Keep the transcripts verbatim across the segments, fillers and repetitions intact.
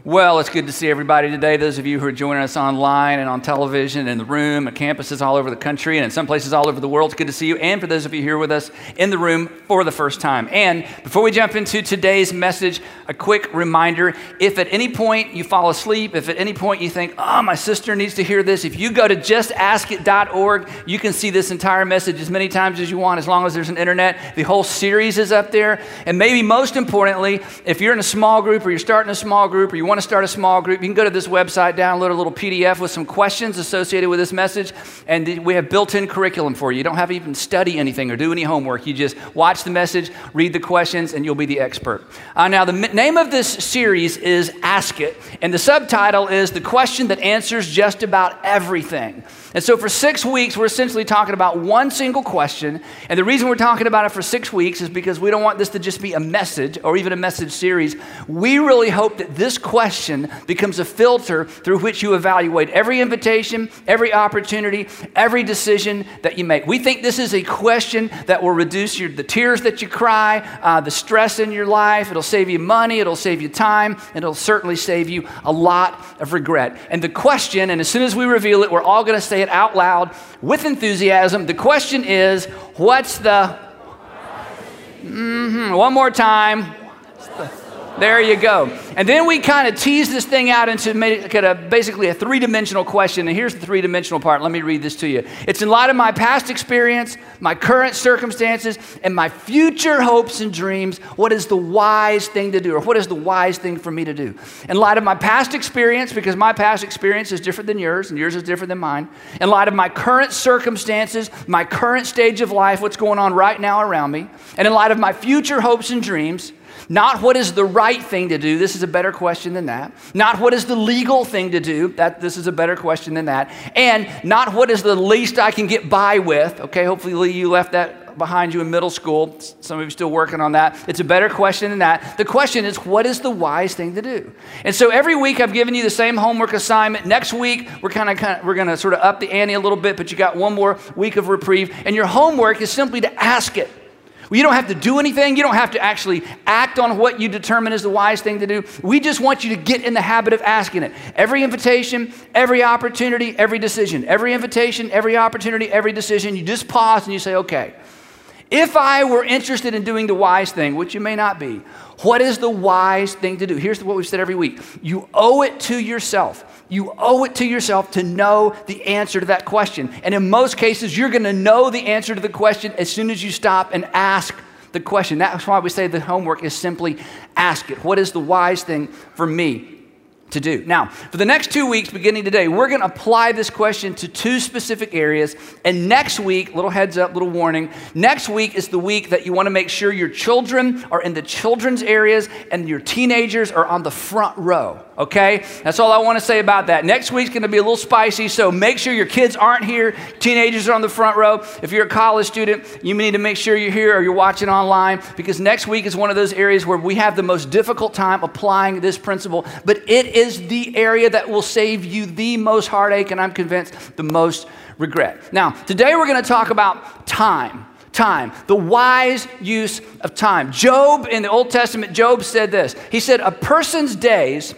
Well, it's good to see everybody today. Those of you who are joining us online and on television and in the room at campuses all over the country and in some places all over the world, it's good to see you. And for those of you here with us in the room for the first time. And before we jump into today's message, a quick reminder, if at any point you fall asleep, if at any point you think, oh, my sister needs to hear this, if you go to just ask it dot org, you can see this entire message as many times as you want, as long as there's an internet. The whole series is up there. And maybe most importantly, if you're in a small group or you're starting a small group or you want to start a small group, you can go to this website, download a little P D F with some questions associated with this message, and we have built-in curriculum for you. You don't have to even study anything or do any homework. You just watch the message, read the questions, and you'll be the expert. Uh, now, the m- name of this series is Ask It, and the subtitle is The Question That Answers Just About Everything. And so for six weeks, we're essentially talking about one single question, and the reason we're talking about it for six weeks is because we don't want this to just be a message or even a message series. We really hope that this question becomes a filter through which you evaluate every invitation, every opportunity, every decision that you make. We think this is a question that will reduce your, the tears that you cry, uh, the stress in your life. It'll save you money, it'll save you time, and it'll certainly save you a lot of regret. And the question, and as soon as we reveal it, we're all going to say it out loud with enthusiasm. The question is, what's the... Mm-hmm. One more time. There you go. And then we kind of tease this thing out into make it a, basically a three-dimensional question. And here's the three-dimensional part. Let me read this to you. It's in light of my past experience, my current circumstances, and my future hopes and dreams, what is the wise thing to do? Or what is the wise thing for me to do? In light of my past experience, because my past experience is different than yours, and yours is different than mine. In light of my current circumstances, my current stage of life, what's going on right now around me. And in light of my future hopes and dreams, not what is the right thing to do. This is a better question than that. Not what is the legal thing to do. That this is a better question than that. And not what is the least I can get by with. Okay, hopefully you left that behind you in middle school. Some of you are still working on that. It's a better question than that. The question is, what is the wise thing to do? And so every week I've given you the same homework assignment. Next week we're kind of, kind of we're going to sort of up the ante a little bit, but you got one more week of reprieve. And your homework is simply to ask it. Well, you don't have to do anything. You don't have to actually act on what you determine is the wise thing to do. We just want you to get in the habit of asking it. Every invitation, every opportunity, every decision. Every invitation, every opportunity, every decision. You just pause and you say, okay, if I were interested in doing the wise thing, which you may not be, what is the wise thing to do? Here's what we've said every week. You owe it to yourself. You owe it to yourself to know the answer to that question. And in most cases, you're going to know the answer to the question as soon as you stop and ask the question. That's why we say the homework is simply ask it. What is the wise thing for me to do? Now, for the next two weeks, beginning today, we're going to apply this question to two specific areas. And next week, little heads up, little warning, next week is the week that you want to make sure your children are in the children's areas and your teenagers are on the front row. Okay? That's all I want to say about that. Next week's going to be a little spicy, so make sure your kids aren't here. Teenagers are on the front row. If you're a college student, you need to make sure you're here or you're watching online, because next week is one of those areas where we have the most difficult time applying this principle, but it is the area that will save you the most heartache, and I'm convinced the most regret. Now, today we're going to talk about time. Time, the wise use of time. Job, in the Old Testament, Job said this. He said, a person's days...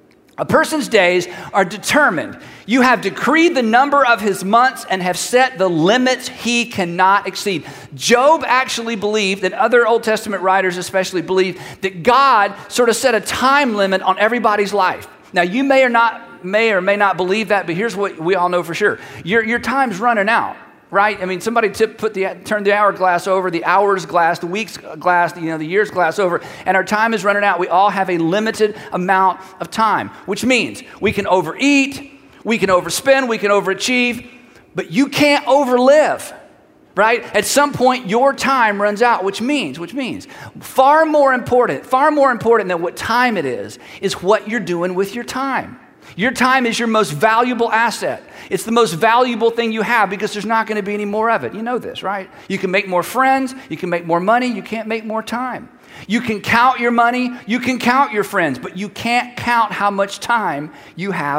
A person's days are determined. You have decreed the number of his months and have set the limits he cannot exceed. Job actually believed, and other Old Testament writers especially believed, that God sort of set a time limit on everybody's life. Now, you may or not may or may not believe that, but here's what we all know for sure. Your, your time's running out. Right? I mean, somebody tip, put the turned the hourglass over, the hours glass, the weeks glass, you know, the years glass over, and our time is running out. We all have a limited amount of time, which means we can overeat, we can overspend, we can overachieve, but you can't overlive. Right? At some point, your time runs out, which means, which means, far more important, far more important than what time it is, is what you're doing with your time. Your time is your most valuable asset. It's the most valuable thing you have because there's not going to be any more of it. You know this, right? You can make more friends. You can make more money. You can't make more time. You can count your money. You can count your friends, but you can't count how much time you have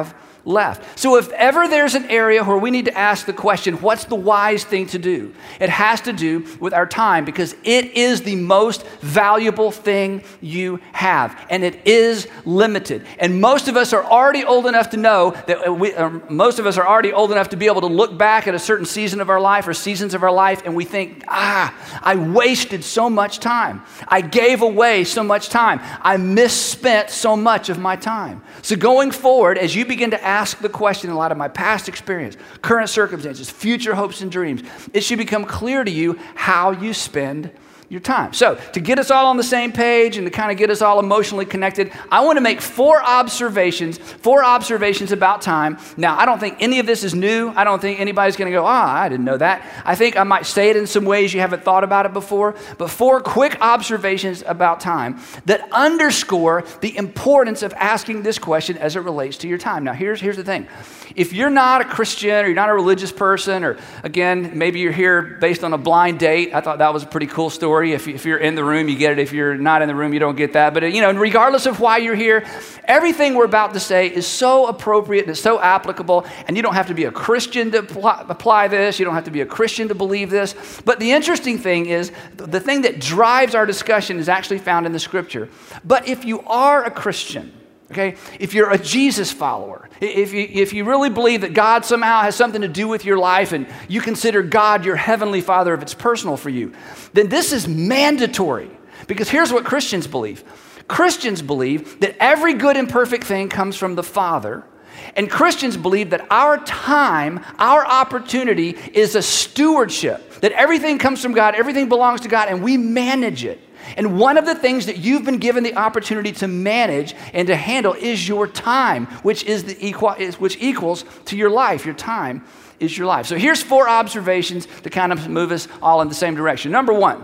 left. So if ever there's an area where we need to ask the question, what's the wise thing to do? It has to do with our time, because it is the most valuable thing you have, and it is limited. And most of us are already old enough to know that we, uh, most of us are already old enough to be able to look back at a certain season of our life or seasons of our life, and we think, ah, I wasted so much time. I gave away so much time. I misspent so much of my time. So going forward, as you begin to ask the question in light of my past experience, current circumstances, future hopes and dreams, it should become clear to you how you spend your time. So to get us all on the same page and to kind of get us all emotionally connected, I want to make four observations, four observations about time. Now, I don't think any of this is new. I don't think anybody's going to go, ah, I didn't know that. I think I might say it in some ways you haven't thought about it before, but four quick observations about time that underscore the importance of asking this question as it relates to your time. Now, here's, here's the thing. If you're not a Christian or you're not a religious person, or again, maybe you're here based on a blind date, I thought that was a pretty cool story. If, if you're in the room, you get it. If you're not in the room, you don't get that. But, you know, regardless of why you're here, everything we're about to say is so appropriate and it's so applicable, and you don't have to be a Christian to apply, apply this. You don't have to be a Christian to believe this. But the interesting thing is, the thing that drives our discussion is actually found in the Scripture. But if you are a Christian, okay, if you're a Jesus follower, if you, if you really believe that God somehow has something to do with your life and you consider God your heavenly Father if it's personal for you, then this is mandatory. Because here's what Christians believe. Christians believe that every good and perfect thing comes from the Father. And Christians believe that our time, our opportunity is a stewardship, that everything comes from God, everything belongs to God, and we manage it. And one of the things that you've been given the opportunity to manage and to handle is your time, which is the equal, which equals to your life. Your time is your life. So here's four observations to kind of move us all in the same direction. Number one,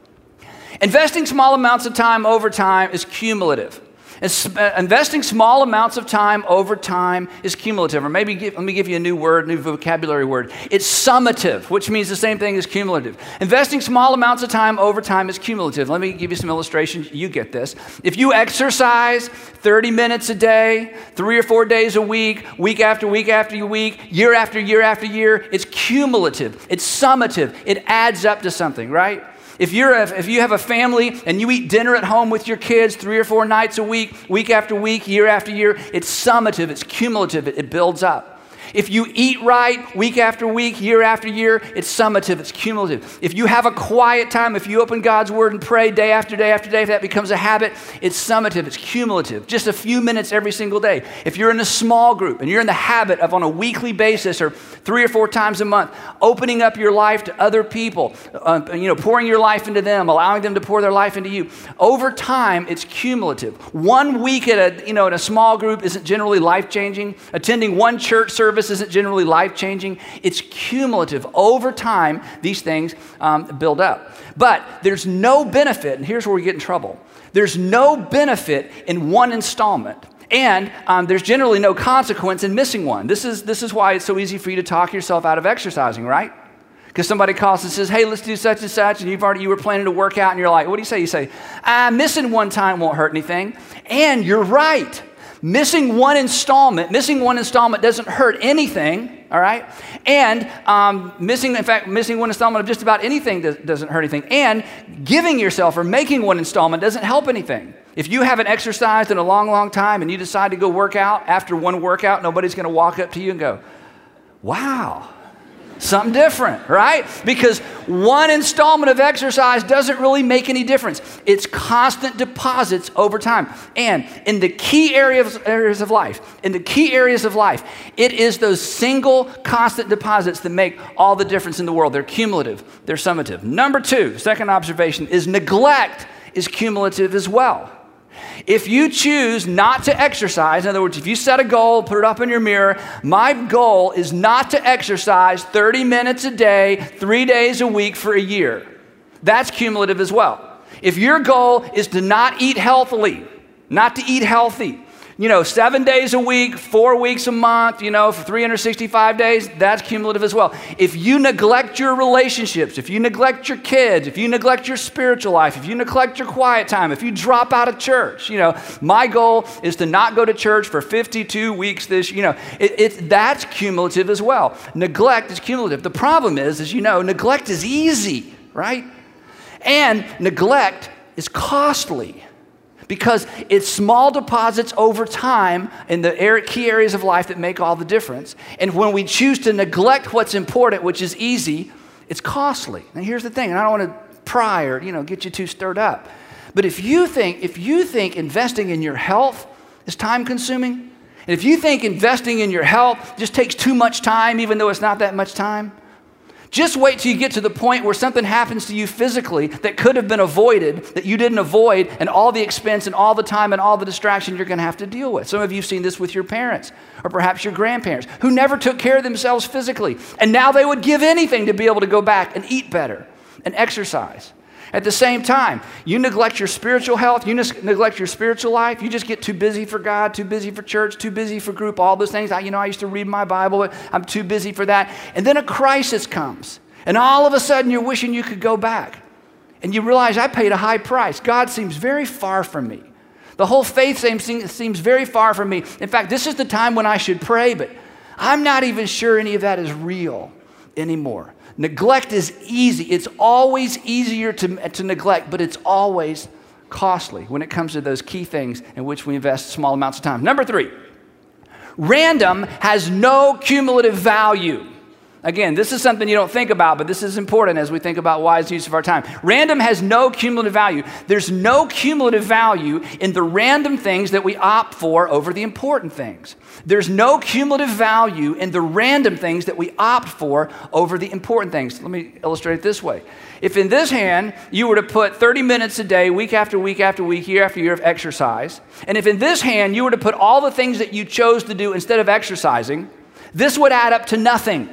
investing small amounts of time over time is cumulative. Investing small amounts of time over time is cumulative. Or maybe give, let me give you a new word, new vocabulary word. It's summative, which means the same thing as cumulative. Investing small amounts of time over time is cumulative. Let me give you some illustrations. You get this. If you exercise thirty minutes a day, three or four days a week, week after week after week, year after year after year, it's cumulative. It's summative. It adds up to something, right? If you're a, if you have a family and you eat dinner at home with your kids three or four nights a week, week after week, year after year, it's summative, it's cumulative, it, it builds up. If you eat right week after week, year after year, it's summative, it's cumulative. If you have a quiet time, if you open God's Word and pray day after day after day, if that becomes a habit, it's summative, it's cumulative. Just a few minutes every single day. If you're in a small group and you're in the habit of on a weekly basis or three or four times a month, opening up your life to other people, uh, you know, pouring your life into them, allowing them to pour their life into you, over time, it's cumulative. One week at a, you know, in a small group isn't generally life-changing. Attending one church service isn't generally life-changing. It's cumulative. Over time, these things um, build up. But there's no benefit, and here's where we get in trouble. There's no benefit in one installment, and um, there's generally no consequence in missing one. This is, this is why it's so easy for you to talk yourself out of exercising, right? Because somebody calls and says, hey, let's do such and such, and you've already, you were planning to work out, and you're like, what do you say? You say, ah, missing one time won't hurt anything. And you're right. Missing one installment, missing one installment doesn't hurt anything, all right? And um, missing, in fact, missing one installment of just about anything does, doesn't hurt anything. And giving yourself or making one installment doesn't help anything. If you haven't exercised in a long, long time and you decide to go work out, after one workout, nobody's going to walk up to you and go, wow, something different, right? Because one installment of exercise doesn't really make any difference. It's constant deposits over time. And in the key areas, areas of life, in the key areas of life, it is those single constant deposits that make all the difference in the world. They're cumulative. They're summative. Number two, second observation, is neglect is cumulative as well. If you choose not to exercise, in other words, if you set a goal, put it up in your mirror, my goal is not to exercise thirty minutes a day, three days a week for a year. That's cumulative as well. If your goal is to not eat healthily, not to eat healthy, You know, seven days a week, four weeks a month, you know, for three hundred sixty-five days, that's cumulative as well. If you neglect your relationships, if you neglect your kids, if you neglect your spiritual life, if you neglect your quiet time, if you drop out of church, you know, my goal is to not go to church for fifty-two weeks this, you know, it, it, that's cumulative as well. Neglect is cumulative. The problem is, as you know, neglect is easy, right? And neglect is costly. Because it's small deposits over time in the key areas of life that make all the difference. And when we choose to neglect what's important, which is easy, it's costly. Now here's the thing, and I don't want to pry or, you know, get you too stirred up. But if you think, if you think investing in your health is time consuming, and if you think investing in your health just takes too much time, even though it's not that much time, just wait till you get to the point where something happens to you physically that could have been avoided, that you didn't avoid, and all the expense and all the time and all the distraction you're going to have to deal with. Some of you have seen this with your parents or perhaps your grandparents who never took care of themselves physically, and now they would give anything to be able to go back and eat better and exercise. At the same time, you neglect your spiritual health, you neglect your spiritual life, you just get too busy for God, too busy for church, too busy for group, all those things. I, you know, I used to read my Bible, but I'm too busy for that. And then a crisis comes, and all of a sudden you're wishing you could go back. And you realize, I paid a high price. God seems very far from me. The whole faith seems, seems very far from me. In fact, this is the time when I should pray, but I'm not even sure any of that is real anymore. Neglect is easy. It's always easier to, to neglect, but it's always costly when it comes to those key things in which we invest small amounts of time. Number three, random has no cumulative value. Again, this is something you don't think about, but this is important as we think about wise use of our time. Random has no cumulative value. There's no cumulative value in the random things that we opt for over the important things. There's no cumulative value in the random things that we opt for over the important things. Let me illustrate it this way. If in this hand you were to put thirty minutes a day, week after week after week, year after year of exercise, and if in this hand you were to put all the things that you chose to do instead of exercising, this would add up to nothing.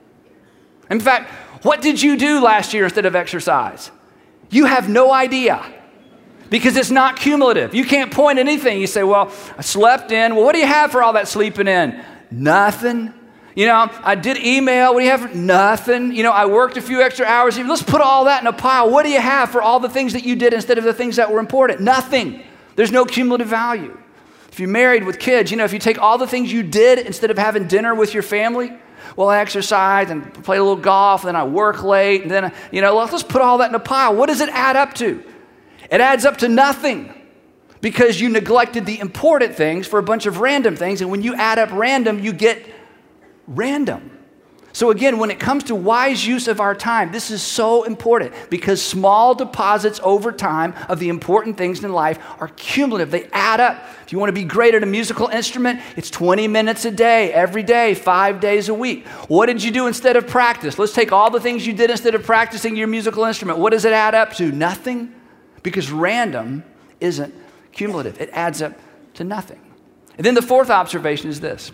In fact, what did you do last year instead of exercise? You have no idea because it's not cumulative. You can't point at anything. You say, well, I slept in. Well, what do you have for all that sleeping in? Nothing. You know, I did email. What do you have for nothing? You know, I worked a few extra hours. Let's put all that in a pile. What do you have for all the things that you did instead of the things that were important? Nothing. There's no cumulative value. If you're married with kids, you know, if you take all the things you did instead of having dinner with your family, well, I exercise and play a little golf, and then I work late, and then, you know, let's put all that in a pile. What does it add up to? It adds up to nothing because you neglected the important things for a bunch of random things, and when you add up random, you get random. So again, when it comes to wise use of our time, this is so important because small deposits over time of the important things in life are cumulative. They add up. If you want to be great at a musical instrument, it's twenty minutes a day, every day, five days a week. What did you do instead of practice? Let's take all the things you did instead of practicing your musical instrument. What does it add up to? Nothing, because random isn't cumulative. It adds up to nothing. And then the fourth observation is this.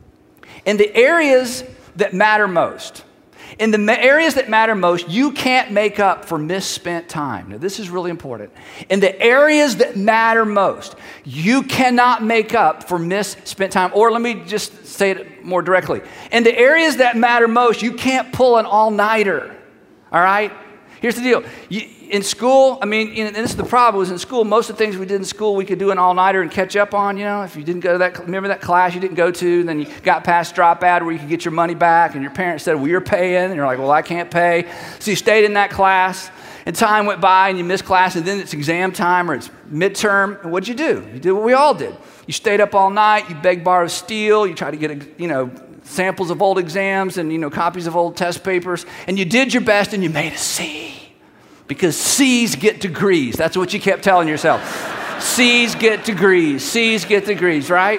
In the areas that matter most. In the areas that matter most, you can't make up for misspent time. Now, this is really important. In the areas that matter most, you cannot make up for misspent time. Or let me just say it more directly. In the areas that matter most, you can't pull an all-nighter. All right? Here's the deal. You, in school, I mean, and this is the problem, was in school, most of the things we did in school, we could do an all-nighter and catch up on, you know. If you didn't go to that, remember that class you didn't go to, then you got past dropout where you could get your money back, and your parents said, well, you're paying, and you're like, well, I can't pay. So you stayed in that class, and time went by, and you missed class, and then it's exam time or it's midterm, and what'd you do? You did what we all did. You stayed up all night, you begged, borrowed, steal, you tried to get, you know, samples of old exams and, you know, copies of old test papers, and you did your best, and you made a C. Because C's get degrees. That's what you kept telling yourself. C's get degrees. C's get degrees, right?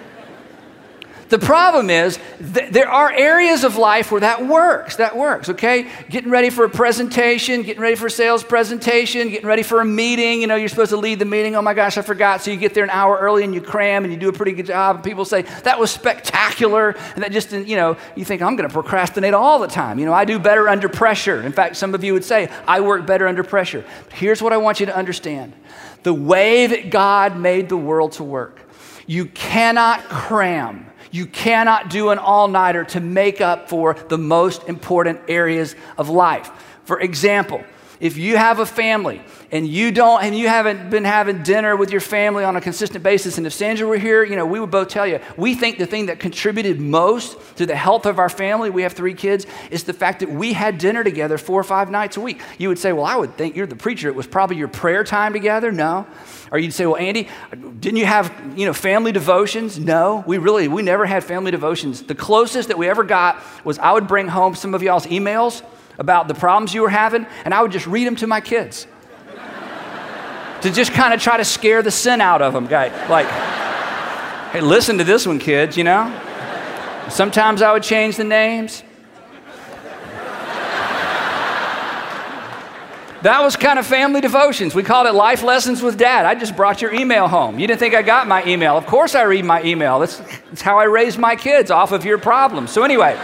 The problem is th- there are areas of life where that works. That works, okay? Getting ready for a presentation, getting ready for a sales presentation, getting ready for a meeting. You know, you're supposed to lead the meeting. Oh, my gosh, I forgot. So you get there an hour early and you cram and you do a pretty good job. And people say, that was spectacular. And that just, you know, you think, I'm going to procrastinate all the time. You know, I do better under pressure. In fact, some of you would say, I work better under pressure. But here's what I want you to understand. The way that God made the world to work. You cannot cram. You cannot do an all-nighter to make up for the most important areas of life. For example, if you have a family and you don't, and you haven't been having dinner with your family on a consistent basis, and if Sandra were here, you know, we would both tell you, we think the thing that contributed most to the health of our family, we have three kids, is the fact that we had dinner together four or five nights a week. You would say, well, I would think you're the preacher. It was probably your prayer time together. No. Or you'd say, well, Andy, didn't you have, you know, family devotions? No, we really, we never had family devotions. The closest that we ever got was I would bring home some of y'all's emails about the problems you were having, and I would just read them to my kids to just kind of try to scare the sin out of them. Guy, like, hey, listen to this one, kids, you know? Sometimes I would change the names. That was kind of family devotions. We called it Life Lessons with Dad. I just brought your email home. You didn't think I got my email. Of course I read my email. That's, that's how I raised my kids, off of your problems. So anyway...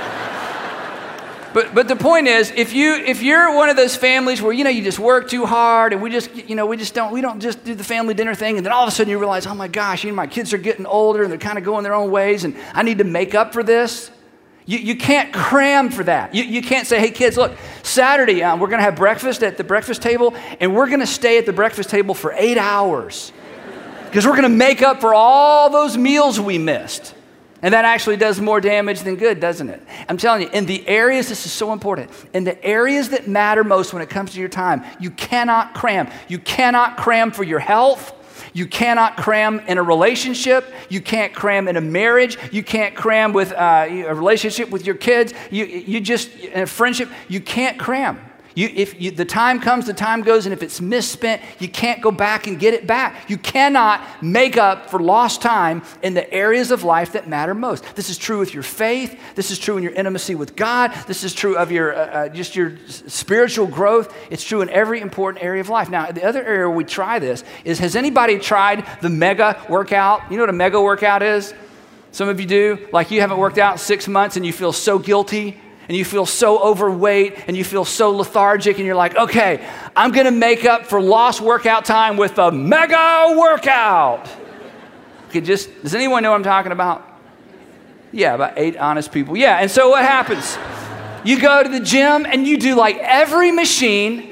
But but the point is, if you if you're one of those families where, you know, you just work too hard and we just, you know, we just don't we don't just do the family dinner thing, and then all of a sudden you realize, oh my gosh, you know, my kids are getting older and they're kind of going their own ways, and I need to make up for this. You you can't cram for that. You you can't say, hey kids, look, Saturday um, we're going to have breakfast at the breakfast table, and we're going to stay at the breakfast table for eight hours because we're going to make up for all those meals we missed. And that actually does more damage than good, doesn't it? I'm telling you, in the areas, this is so important, in the areas that matter most when it comes to your time, you cannot cram. You cannot cram for your health. You cannot cram in a relationship. You can't cram in a marriage. You can't cram with uh, a relationship with your kids. You, you just, in a friendship, you can't cram. You, if you, the time comes, the time goes, and if it's misspent, you can't go back and get it back. You cannot make up for lost time in the areas of life that matter most. This is true with your faith. This is true in your intimacy with God. This is true of your uh, uh, just your spiritual growth. It's true in every important area of life. Now, the other area where we try this is, has anybody tried the mega workout? You know what a mega workout is? Some of you do. Like, you haven't worked out in six months and you feel so guilty. And you feel so overweight, and you feel so lethargic, and you're like, okay, I'm going to make up for lost workout time with a mega workout. Okay, just, does anyone know what I'm talking about? Yeah, about eight honest people. Yeah, and so what happens? You go to the gym, and you do like every machine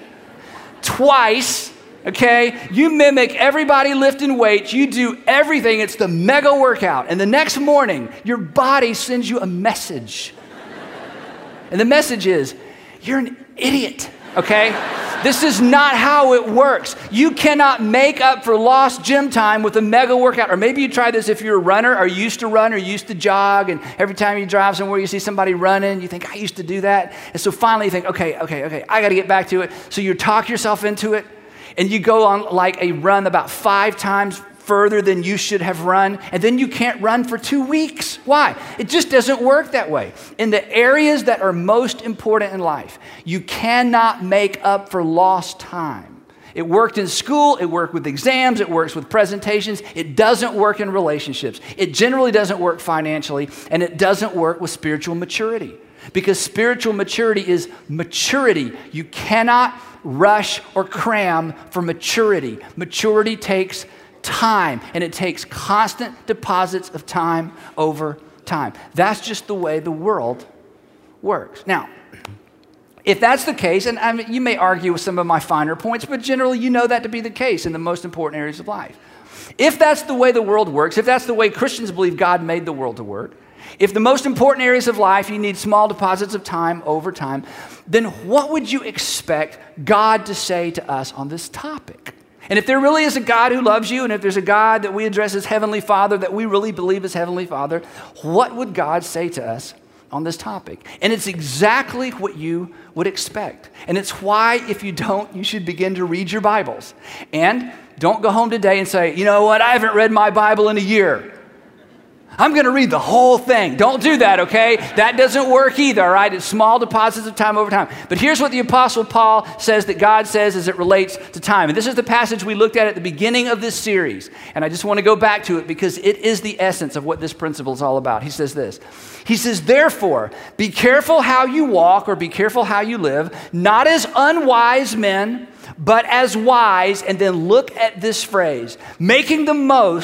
twice, okay? You mimic everybody lifting weights. You do everything. It's the mega workout. And the next morning, your body sends you a message. And the message is, you're an idiot, okay? This is not how it works. You cannot make up for lost gym time with a mega workout. Or maybe you try this if you're a runner or used to run or used to jog, and every time you drive somewhere you see somebody running, you think, I used to do that. And so finally you think, okay, okay, okay, I got to get back to it. So you talk yourself into it, and you go on like a run about five times further than you should have run, and then you can't run for two weeks. Why? It just doesn't work that way. In the areas that are most important in life, you cannot make up for lost time. It worked in school, it worked with exams, it works with presentations. It doesn't work in relationships. It generally doesn't work financially, and it doesn't work with spiritual maturity. Because spiritual maturity is maturity. You cannot rush or cram for maturity. Maturity takes time, and it takes constant deposits of time over time. That's just the way the world works. Now, if that's the case, and I mean, you may argue with some of my finer points, but generally you know that to be the case in the most important areas of life. If that's the way the world works, if that's the way Christians believe God made the world to work, if the most important areas of life you need small deposits of time over time, then what would you expect God to say to us on this topic? And if there really is a God who loves you, and if there's a God that we address as Heavenly Father, that we really believe is Heavenly Father, what would God say to us on this topic? And it's exactly what you would expect. And it's why, if you don't, you should begin to read your Bibles. And don't go home today and say, you know what, I haven't read my Bible in a year. I'm going to read the whole thing. Don't do that, okay? That doesn't work either, all right? It's small deposits of time over time. But here's what the Apostle Paul says that God says as it relates to time. And this is the passage we looked at at the beginning of this series. And I just want to go back to it because it is the essence of what this principle is all about. He says this. He says, therefore, be careful how you walk, or be careful how you live, not as unwise men, but as wise. And then look at this phrase, making the most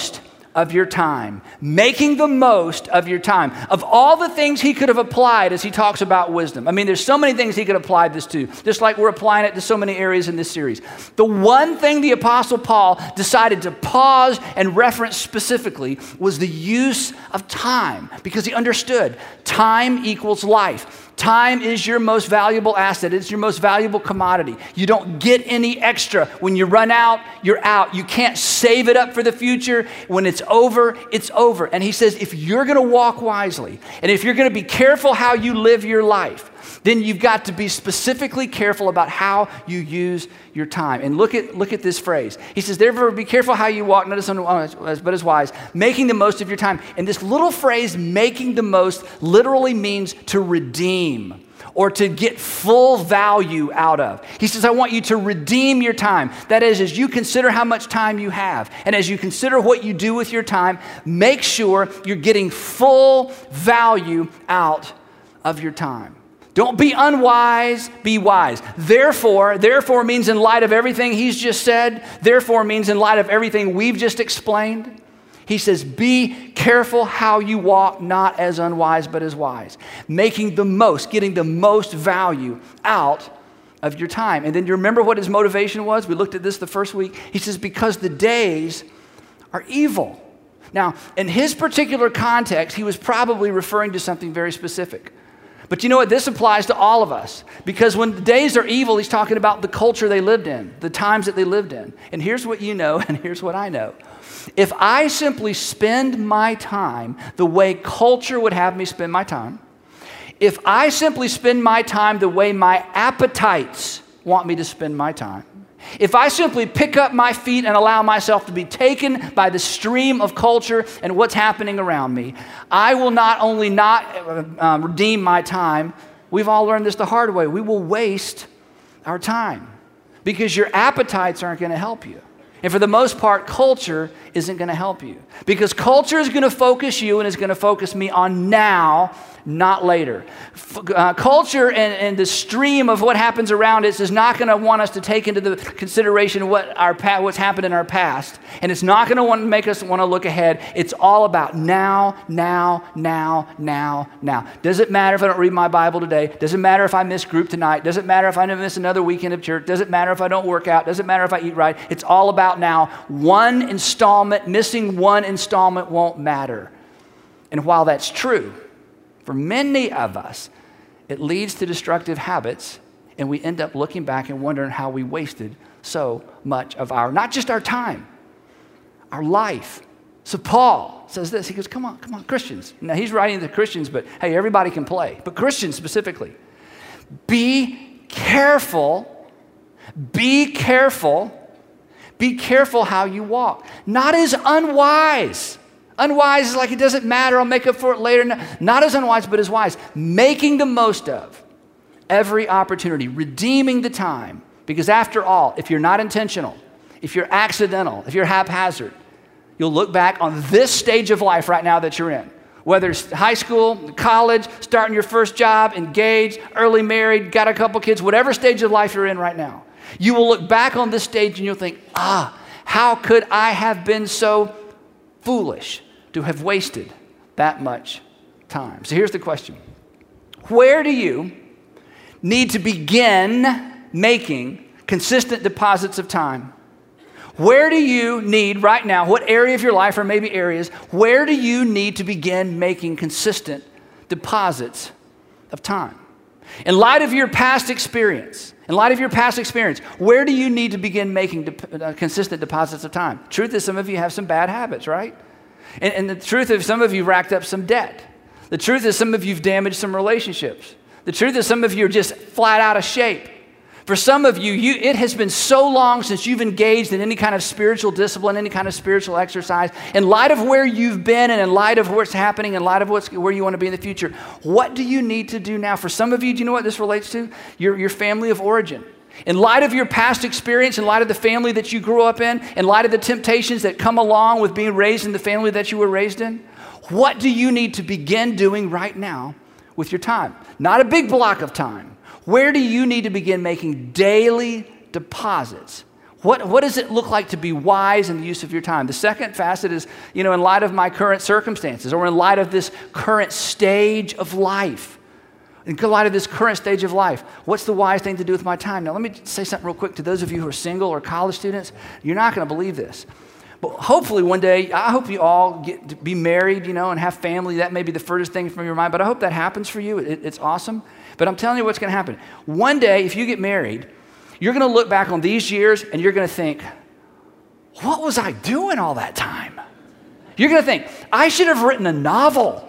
of your time, making the most of your time. Of all the things he could have applied as he talks about wisdom, I mean, there's so many things he could apply this to, just like we're applying it to so many areas in this series. The one thing the Apostle Paul decided to pause and reference specifically was the use of time, because he understood time equals life. Time is your most valuable asset. It's your most valuable commodity. You don't get any extra. When you run out, you're out. You can't save it up for the future. When it's over, it's over. And he says, if you're going to walk wisely, and if you're going to be careful how you live your life, then you've got to be specifically careful about how you use your time. And look at look at this phrase. He says, therefore, be careful how you walk, not as unwise, but as wise, making the most of your time. And this little phrase, making the most, literally means to redeem or to get full value out of. He says, I want you to redeem your time. That is, as you consider how much time you have, and as you consider what you do with your time, make sure you're getting full value out of your time. Don't be unwise, be wise. Therefore, therefore means in light of everything he's just said, therefore means in light of everything we've just explained. He says, be careful how you walk, not as unwise, but as wise. Making the most, getting the most value out of your time. And then you remember what his motivation was? We looked at this the first week. He says, because the days are evil. Now, in his particular context, he was probably referring to something very specific. But you know what? This applies to all of us. Because when the days are evil, he's talking about the culture they lived in, the times that they lived in. And here's what you know, and here's what I know. If I simply spend my time the way culture would have me spend my time, if I simply spend my time the way my appetites want me to spend my time, if I simply pick up my feet and allow myself to be taken by the stream of culture and what's happening around me, I will not only not uh, redeem my time, we've all learned this the hard way, we will waste our time because your appetites aren't going to help you. And for the most part, culture isn't going to help you because culture is going to focus you and is going to focus me on now, not later. Uh, culture and, and the stream of what happens around us is not going to want us to take into the consideration what our pa- what's happened in our past, and it's not going to want to make us want to look ahead. It's all about now, now, now, now, now. Does it matter if I don't read my Bible today? Does it matter if I miss group tonight? Does it matter if I miss another weekend of church? Does it matter if I don't work out? Does it matter if I eat right? It's all about now. One installment, missing one installment won't matter. And while that's true, for many of us, it leads to destructive habits, and we end up looking back and wondering how we wasted so much of our, not just our time, our life. So Paul says this, he goes, come on, come on, Christians. Now he's writing to Christians, but hey, everybody can play, but Christians specifically. Be careful, be careful, be careful how you walk. Not as unwise. Unwise is like it doesn't matter, I'll make up for it later. Not as unwise, but as wise. Making the most of every opportunity, redeeming the time. Because after all, if you're not intentional, if you're accidental, if you're haphazard, you'll look back on this stage of life right now that you're in. Whether it's high school, college, starting your first job, engaged, early married, got a couple kids, whatever stage of life you're in right now. You will look back on this stage and you'll think, ah, how could I have been so foolish to have wasted that much time? So here's the question. Where do you need to begin making consistent deposits of time? Where do you need right now, what area of your life, or maybe areas, where do you need to begin making consistent deposits of time? In light of your past experience, in light of your past experience, where do you need to begin making de- uh, consistent deposits of time? Truth is, some of you have some bad habits, right? And, and the truth is, some of you racked up some debt. The truth is, some of you've damaged some relationships. The truth is, some of you are just flat out of shape. For some of you, you, it has been so long since you've engaged in any kind of spiritual discipline, any kind of spiritual exercise. In light of where you've been and in light of what's happening, in light of what's, where you want to be in the future, what do you need to do now? For some of you, do you know what this relates to? Your, your family of origin. In light of your past experience, in light of the family that you grew up in, in light of the temptations that come along with being raised in the family that you were raised in, what do you need to begin doing right now with your time? Not a big block of time. Where do you need to begin making daily deposits What, what does it look like to be wise in the use of your time? The second facet is, you know, in light of my current circumstances or in light of this current stage of life. In light of this current stage of life, what's the wise thing to do with my time? Now, let me say something real quick to those of you who are single or college students. You're not going to believe this. But hopefully one day, I hope you all get to be married, you know, and have family. That may be the furthest thing from your mind, but I hope that happens for you. It, it's awesome. But I'm telling you what's going to happen. One day, if you get married, you're going to look back on these years and you're going to think, what was I doing all that time? You're going to think, I should have written a novel.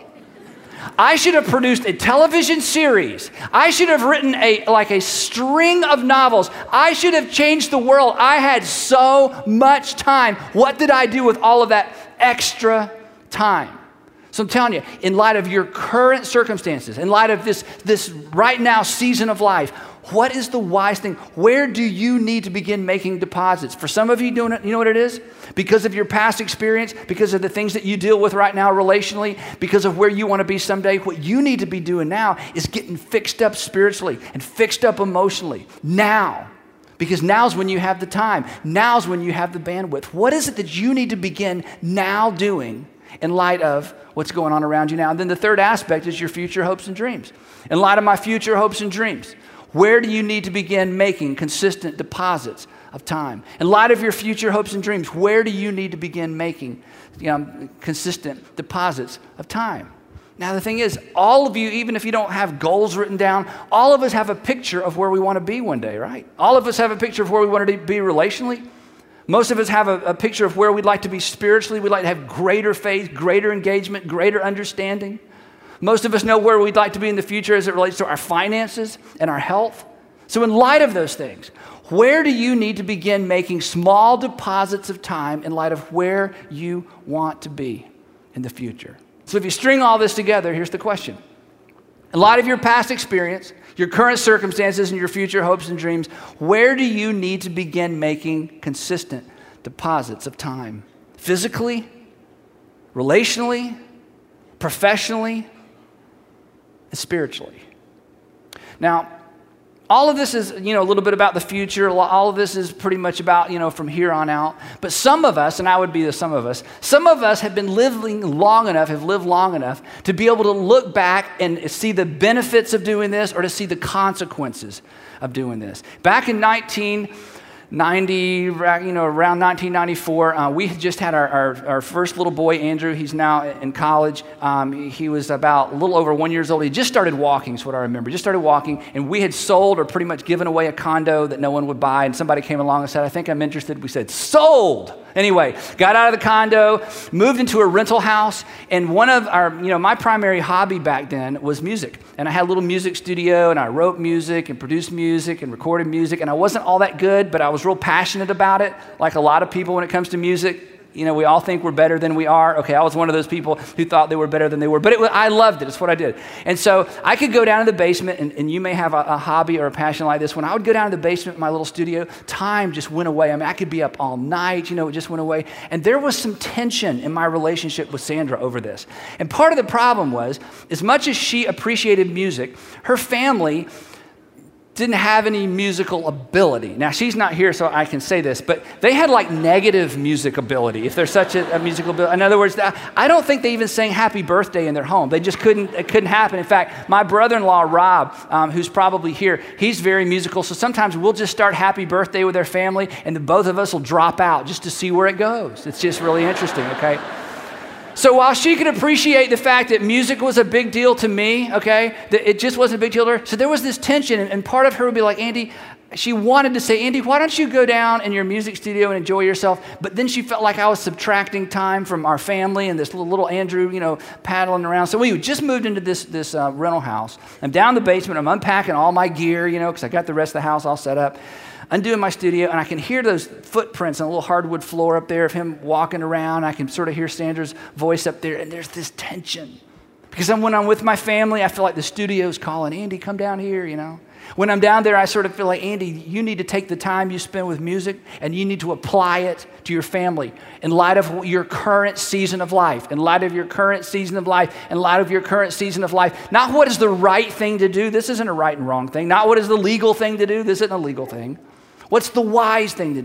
I should have produced a television series. I should have written a like a string of novels. I should have changed the world. I had so much time. What did I do with all of that extra time? So I'm telling you, in light of your current circumstances, in light of this, this right now season of life, what is the wise thing? Where do you need to begin making deposits? For some of you, doing it, you know what it is? Because of your past experience, because of the things that you deal with right now relationally, because of where you want to be someday, what you need to be doing now is getting fixed up spiritually and fixed up emotionally now. Because now's when you have the time. Now's when you have the bandwidth. What is it that you need to begin now doing in light of what's going on around you now? And then the third aspect is your future hopes and dreams. In light of my future hopes and dreams, where do you need to begin making consistent deposits of time? In light of your future hopes and dreams, where do you need to begin making you know, consistent deposits of time? Now, the thing is, all of you, even if you don't have goals written down, all of us have a picture of where we want to be one day, right? All of us have a picture of where we want to be relationally. Most of us have a, a picture of where we'd like to be spiritually. We'd like to have greater faith, greater engagement, greater understanding. Most of us know where we'd like to be in the future as it relates to our finances and our health. So in light of those things, where do you need to begin making small deposits of time in light of where you want to be in the future? So if you string all this together, here's the question. In light of your past experience, your current circumstances, and your future hopes and dreams, where do you need to begin making consistent deposits of time? Physically, relationally, professionally, and spiritually. Now, all of this is, you know, a little bit about the future. All of this is pretty much about, you know, from here on out. But some of us, and I would be the some of us, some of us have been living long enough, have lived long enough to be able to look back and see the benefits of doing this or to see the consequences of doing this. Back in nineteen ninety, you know, around nineteen ninety-four, uh, we had just had our, our, our first little boy, Andrew. He's now in college. Um, he was about a little over one years old. He just started walking, is what I remember. Just started walking, and we had sold or pretty much given away a condo that no one would buy, and somebody came along and said, I think I'm interested. We said, sold! Anyway, got out of the condo, moved into a rental house, and one of our, you know, my primary hobby back then was music. And I had a little music studio, and I wrote music and produced music and recorded music, and I wasn't all that good, but I was real passionate about it, like a lot of people when it comes to music. You know, we all think we're better than we are. Okay, I was one of those people who thought they were better than they were, but it was, I loved it. It's what I did. And so I could go down to the basement, and, and you may have a, a hobby or a passion like this. When I would go down to the basement in my little studio, time just went away. I mean, I could be up all night, you know, it just went away. And there was some tension in my relationship with Sandra over this. And part of the problem was, as much as she appreciated music, her family didn't have any musical ability. Now, she's not here, so I can say this, but they had like negative music ability, if there's such a, a musical ability. In other words, I don't think they even sang happy birthday in their home. They just couldn't, it couldn't happen. In fact, my brother-in-law, Rob, um, who's probably here, he's very musical, so sometimes we'll just start happy birthday with their family, and the both of us will drop out just to see where it goes. It's just really interesting, okay? So while she could appreciate the fact that music was a big deal to me, okay, that it just wasn't a big deal to her, so there was this tension, and part of her would be like, Andy, she wanted to say, Andy, why don't you go down in your music studio and enjoy yourself? But then she felt like I was subtracting time from our family and this little, little Andrew, you know, paddling around. So we just moved into this, this uh, rental house. I'm down in the basement. I'm unpacking all my gear, you know, because I got the rest of the house all set up. Undoing my studio, and I can hear those footprints on a little hardwood floor up there of him walking around. I can sort of hear Sandra's voice up there, and there's this tension. Because when I'm with my family, I feel like the studio's calling, Andy, come down here, you know. When I'm down there, I sort of feel like, Andy, you need to take the time you spend with music, and you need to apply it to your family in light of your current season of life, in light of your current season of life, in light of your current season of life. Not what is the right thing to do. This isn't a right and wrong thing. Not what is the legal thing to do. This isn't a legal thing. What's the wise thing to do?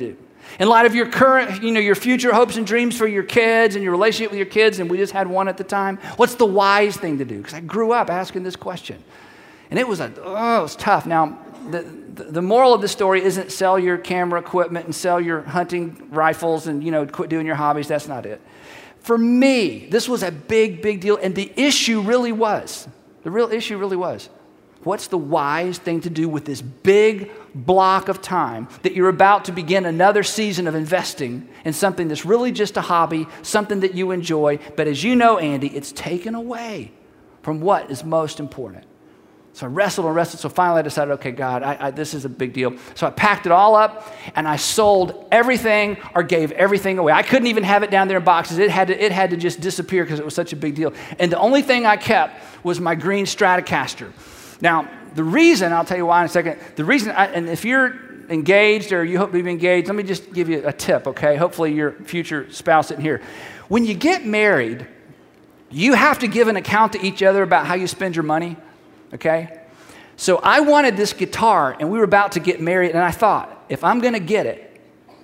In light of your current, you know, your future hopes and dreams for your kids and your relationship with your kids, and we just had one at the time, what's the wise thing to do? Because I grew up asking this question. And it was a, oh, it was tough. Now, the, the moral of the story isn't sell your camera equipment and sell your hunting rifles and, you know, quit doing your hobbies. That's not it. For me, this was a big, big deal. And the issue really was, the real issue really was, what's the wise thing to do with this big block of time that you're about to begin another season of investing in something that's really just a hobby, something that you enjoy, but as you know, Andy, it's taken away from what is most important. So I wrestled and wrestled, so finally I decided, okay, God, I, I, this is a big deal. So I packed it all up, and I sold everything or gave everything away. I couldn't even have it down there in boxes. It had to, it had to just disappear because it was such a big deal. And the only thing I kept was my green Stratocaster. Now, the reason, I'll tell you why in a second, the reason, I, and if you're engaged or you hope to be engaged, let me just give you a tip, okay? Hopefully your future spouse isn't here. When you get married, you have to give an account to each other about how you spend your money, okay? So I wanted this guitar, and we were about to get married, and I thought, if I'm going to get it,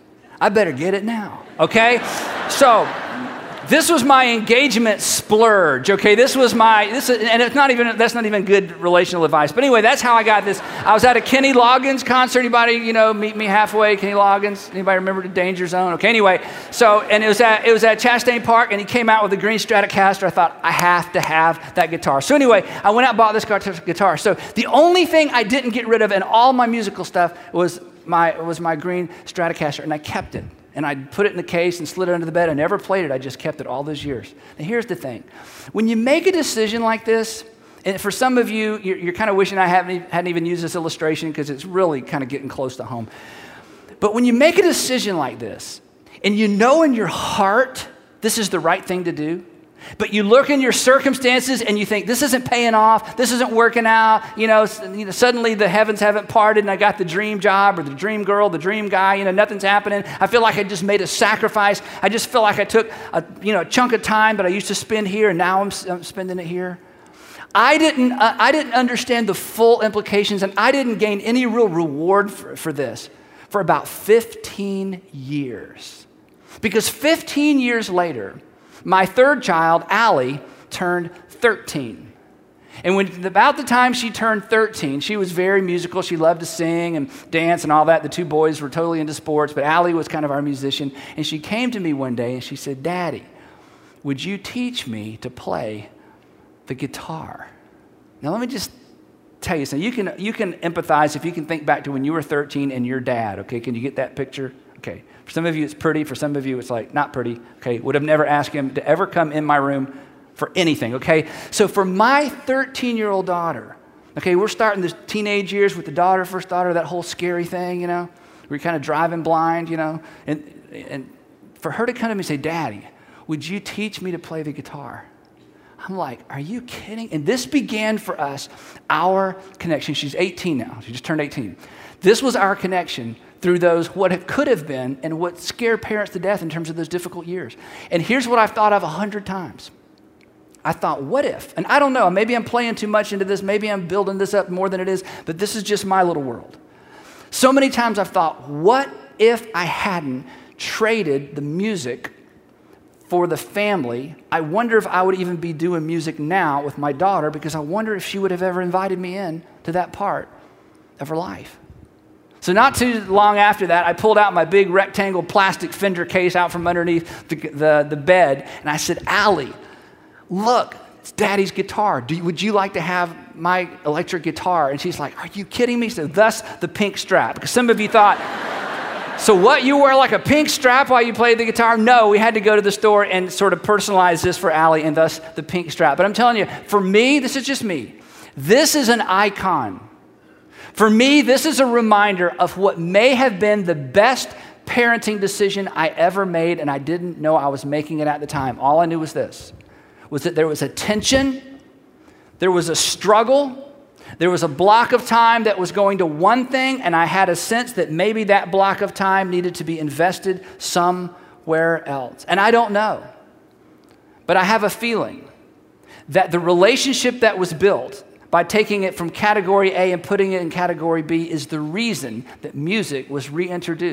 I better get it now, okay? So this was my engagement splurge, okay? This was my, this is, and it's not even, that's not even good relational advice. But anyway, that's how I got this. I was at a Kenny Loggins concert. Anybody, you know, meet me halfway, Kenny Loggins? Anybody remember the Danger Zone? Okay, anyway. So, and it was at, it was at Chastain Park, and he came out with a green Stratocaster. I thought, I have to have that guitar. So anyway, I went out and bought this guitar. So the only thing I didn't get rid of in all my musical stuff was my, was my green Stratocaster, and I kept it. And I put it in the case and slid it under the bed. I never played it. I just kept it all those years. And here's the thing. When you make a decision like this, and for some of you, you're, you're kind of wishing I haven't, hadn't even used this illustration because it's really kind of getting close to home. But when you make a decision like this, and you know in your heart this is the right thing to do, but you look in your circumstances and you think, this isn't paying off, this isn't working out, you know, you know, suddenly the heavens haven't parted and I got the dream job or the dream girl, the dream guy, you know, nothing's happening. I feel like I just made a sacrifice. I just feel like I took a, you know, a chunk of time that I used to spend here and now I'm, I'm spending it here. I didn't, uh, I didn't understand the full implications, and I didn't gain any real reward for, for this for about fifteen years. Because fifteen years later, my third child, Allie, turned thirteen. And when about the time she turned thirteen, she was very musical. She loved to sing and dance and all that. The two boys were totally into sports, but Allie was kind of our musician. And she came to me one day and she said, Daddy, would you teach me to play the guitar? Now, let me just tell you something. You can, you can empathize if you can think back to when you were thirteen and your dad, okay? Can you get that picture? Okay. For some of you, it's pretty. For some of you, it's like not pretty. Okay. Would have never asked him to ever come in my room for anything. Okay. So for my thirteen-year-old daughter, okay, we're starting the teenage years with the daughter, first daughter, that whole scary thing, you know. We're kind of driving blind, you know. And, and for her to come to me and say, Daddy, would you teach me to play the guitar? I'm like, are you kidding? And this began for us, our connection. She's eighteen now. She just turned eighteen. This was our connection through those, what it could have been, and what scared parents to death in terms of those difficult years. And here's what I've thought of a hundred times. I thought, what if? And I don't know, maybe I'm playing too much into this, maybe I'm building this up more than it is, but this is just my little world. So many times I've thought, what if I hadn't traded the music for the family? I wonder if I would even be doing music now with my daughter, because I wonder if she would have ever invited me in to that part of her life. So not too long after that, I pulled out my big rectangle plastic Fender case out from underneath the, the, the bed, and I said, Allie, look, it's Daddy's guitar. Do you, would you like to have my electric guitar? And she's like, are you kidding me? So thus the pink strap. Because some of you thought, so what, you wear like a pink strap while you play the guitar? No, we had to go to the store and sort of personalize this for Allie, and thus the pink strap. But I'm telling you, for me, this is just me. This is an icon. For me, this is a reminder of what may have been the best parenting decision I ever made, and I didn't know I was making it at the time. All I knew was this, was that there was a tension, there was a struggle, there was a block of time that was going to one thing, and I had a sense that maybe that block of time needed to be invested somewhere else. And I don't know, but I have a feeling that the relationship that was built by taking it from category A and putting it in category B is the reason that music was reintroduced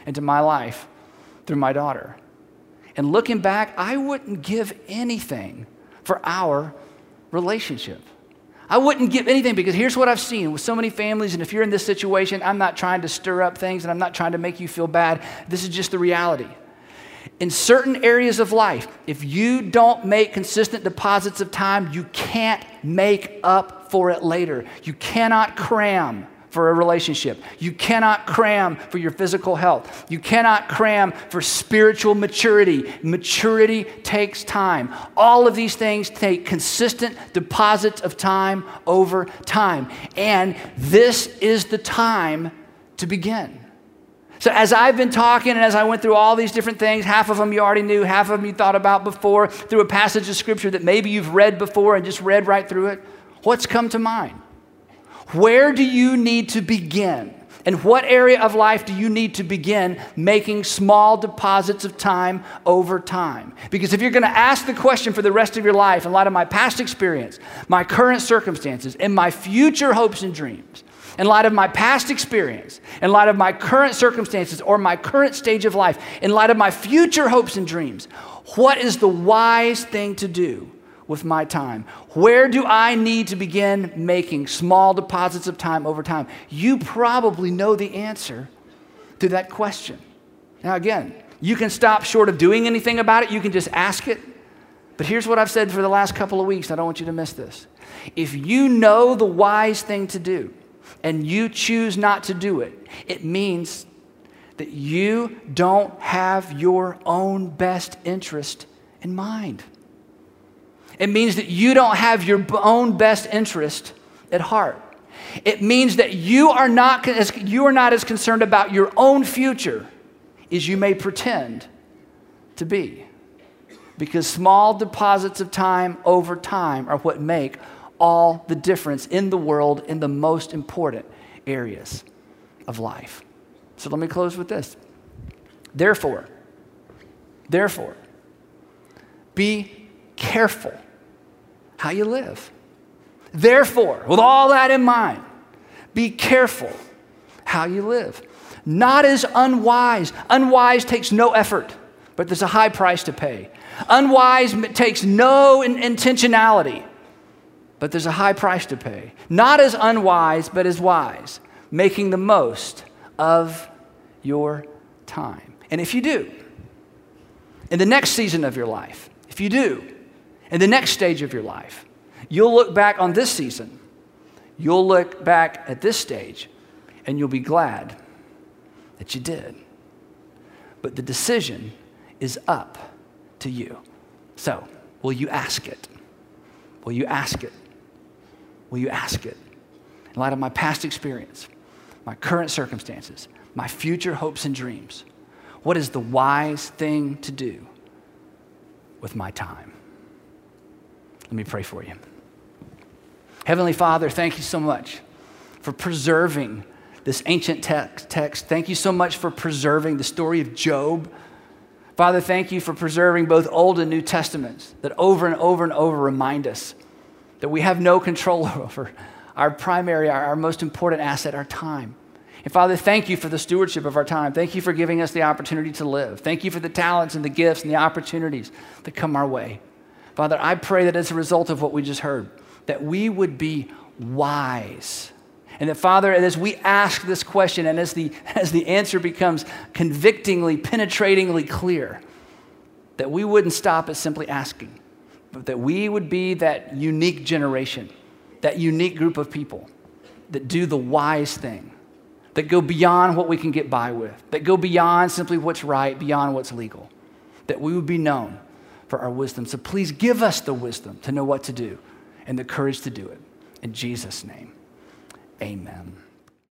into my life through my daughter. And looking back, I wouldn't give anything for our relationship. I wouldn't give anything, because here's what I've seen with so many families, and if you're in this situation, I'm not trying to stir up things and I'm not trying to make you feel bad. This is just the reality. In certain areas of life, if you don't make consistent deposits of time, you can't make up for it later. You cannot cram for a relationship. You cannot cram for your physical health. You cannot cram for spiritual maturity. Maturity takes time. All of these things take consistent deposits of time over time. And this is the time to begin. So as I've been talking and as I went through all these different things, half of them you already knew, half of them you thought about before, through a passage of scripture that maybe you've read before and just read right through it, what's come to mind? Where do you need to begin? And what area of life do you need to begin making small deposits of time over time? Because if you're going to ask the question for the rest of your life, in light of my past experience, my current circumstances, and my future hopes and dreams, in light of my past experience, in light of my current circumstances or my current stage of life, in light of my future hopes and dreams, what is the wise thing to do with my time? Where do I need to begin making small deposits of time over time? You probably know the answer to that question. Now again, you can stop short of doing anything about it. You can just ask it. But here's what I've said for the last couple of weeks. I don't want you to miss this. If you know the wise thing to do and you choose not to do it, it means that you don't have your own best interest in mind. It means that you don't have your own best interest at heart. It means that you are not as, you are not as concerned about your own future as you may pretend to be. Because small deposits of time over time are what make all the difference in the world in the most important areas of life. So let me close with this. Therefore, therefore, be careful how you live. Therefore, with all that in mind, be careful how you live. Not as unwise. Unwise takes no effort, but there's a high price to pay. Unwise takes no in- intentionality, but there's a high price to pay. Not as unwise, but as wise, making the most of your time. And if you do, in the next season of your life, if you do, in the next stage of your life, you'll look back on this season, you'll look back at this stage, and you'll be glad that you did. But the decision is up to you. So, will you ask it? Will you ask it? Will you ask it? In light of my past experience, my current circumstances, my future hopes and dreams, what is the wise thing to do with my time? Let me pray for you. Heavenly Father, thank you so much for preserving this ancient text. text. Thank you so much for preserving the story of Job. Father, thank you for preserving both Old and New Testaments that over and over and over remind us that we have no control over our primary, our, our most important asset, our time. And Father, thank you for the stewardship of our time. Thank you for giving us the opportunity to live. Thank you for the talents and the gifts and the opportunities that come our way. Father, I pray that as a result of what we just heard, that we would be wise. And that, Father, as we ask this question and as the, as the answer becomes convictingly, penetratingly clear, that we wouldn't stop at simply asking, but that we would be that unique generation, that unique group of people that do the wise thing, that go beyond what we can get by with, that go beyond simply what's right, beyond what's legal, that we would be known for our wisdom. So please give us the wisdom to know what to do and the courage to do it. In Jesus' name, amen.